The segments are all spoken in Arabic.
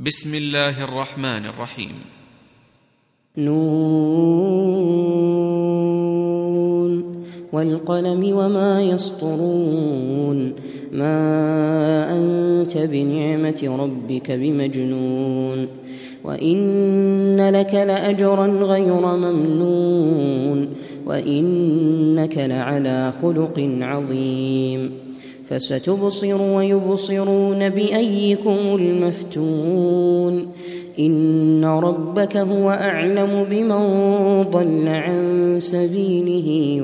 بسم الله الرحمن الرحيم. نون والقلم وما يسطرون ما أنت بنعمة ربك بمجنون وإن لك لأجرا غير ممنون وإنك لعلى خلق عظيم فستبصر ويبصرون بأيكم المفتون إن ربك هو أعلم بمن ضل عن سبيله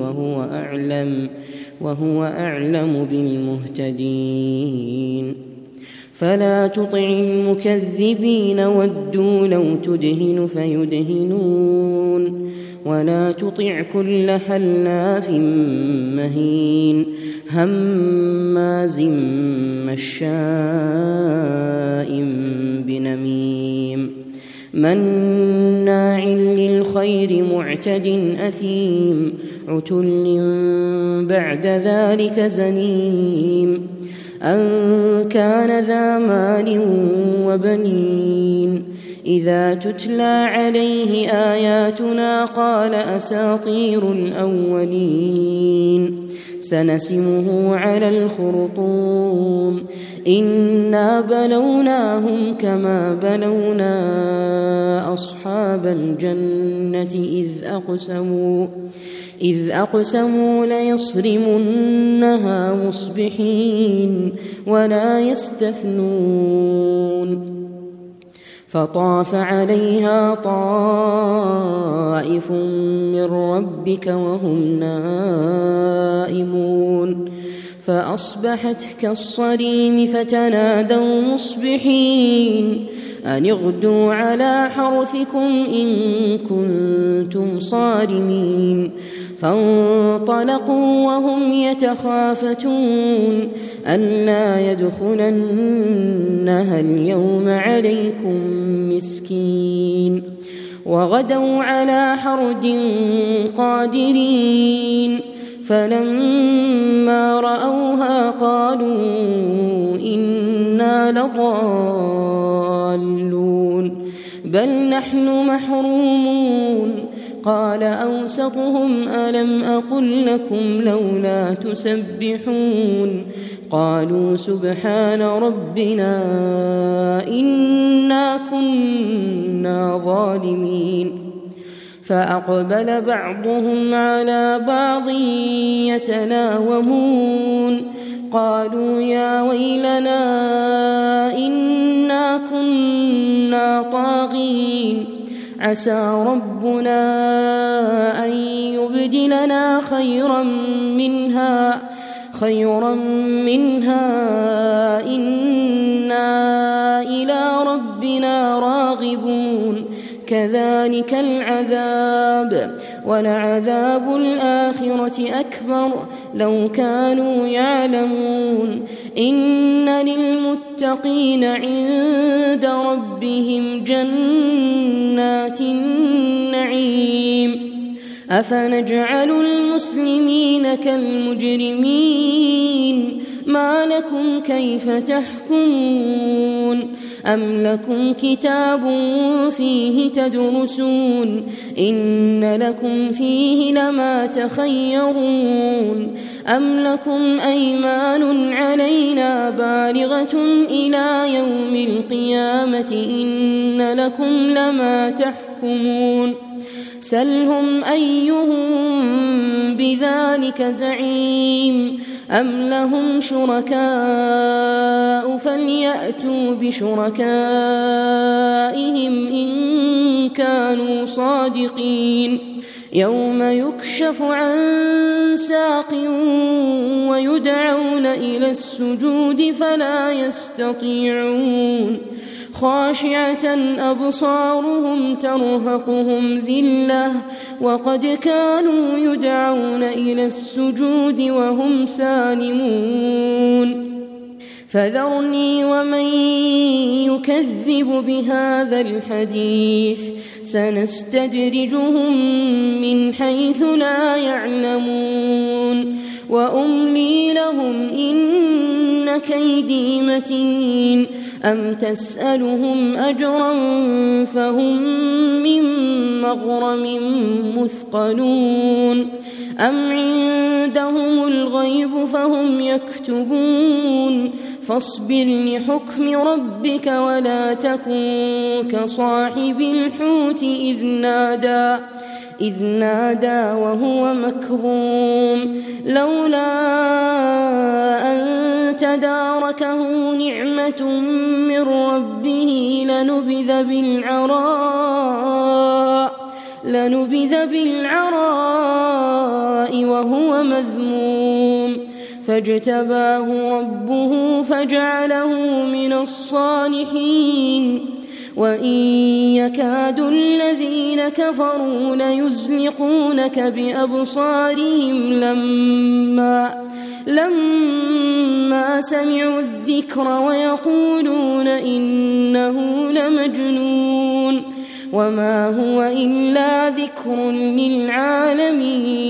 وهو أعلم بالمهتدين فلا تطع المكذبين ودوا لو تدهن فيدهنون ولا تطع كل حلاف مهين هماز مشاء بنميم مناع للخير معتد أثيم عتل بعد ذلك زنيم أن كان ذا مال وبنين إذا تتلى عليه آياتنا قال أساطير الأولين سنسمه على الخرطوم إنا بلوناهم كما بلونا أصحاب الجنة إذ أقسموا ليصرمنها مصبحين ولا يستثنون فطاف عليها طائف من ربك وهم نائمون فأصبحت كالصريم فتنادوا مصبحين أن اغدوا على حرثكم إن كنتم صارمين فانطلقوا وهم يتخافتون ألا يدخلنها اليوم عليكم مسكين وغدوا على حرد قادرين فلما رأوها قالوا إنا لضالون بل نحن محرومون قال أوسطهم ألم أقل لكم لولا تسبحون قالوا سبحان ربنا إنا كنا ظالمين فأقبل بعضهم على بعض يتلاومون قالوا يا ويلنا إنا كنا طاغين عسى ربنا أن يبدلنا خيرا منها إنا إلى ربنا راغبون كذلك العذاب ولعذاب الآخرة أكبر لو كانوا يعلمون إن للمتقين عند ربهم جنات النعيم أفنجعل المسلمين كالمجرمين ما لكم كيف تحكمون أم لكم كتاب فيه تدرسون إن لكم فيه لما تخيرون أم لكم أيمان علينا بالغة إلى يوم القيامة إن لكم لما تحكمون سلهم أيهم بذلك زعيم أم لهم شركاء فليأتوا بشركائهم إن كانوا صادقين يوم يكشف عن ساق ويدعون إلى السجود فلا يستطيعون خاشعة أبصارهم ترهقهم ذلة وقد كانوا يدعون إلى السجود وهم سالمون فذرني ومن يكذب بهذا الحديث سنستدرجهم من حيث لا يعلمون وأملي لهم إن كيدي متين أم تسألهم أجرا فهم من مغرم مثقلون أم عندهم الغيب فهم يكتبون فاصبر لحكم ربك ولا تكن كصاحب الحوت إذ نادى وهو مكظوم لولا أن تداركه نعمة من ربه لنبذ بالعراء وهو مذموم فاجتباه ربه فجعله من الصالحين وإن يكاد الذين كفروا ليزلقونك بأبصارهم لما سمعوا الذكر ويقولون إنه لمجنون وما هو إلا ذكر للعالمين